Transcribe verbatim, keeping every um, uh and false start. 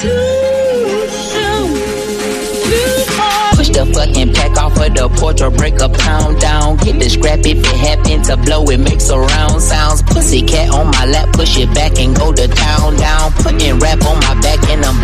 Push the fucking pack off of the porch or break a pound down. Get the scrap if it happen to blow, it makes a round sounds. Pussy cat on my lap, push it back and go to town down. Putting rap on my back and I'm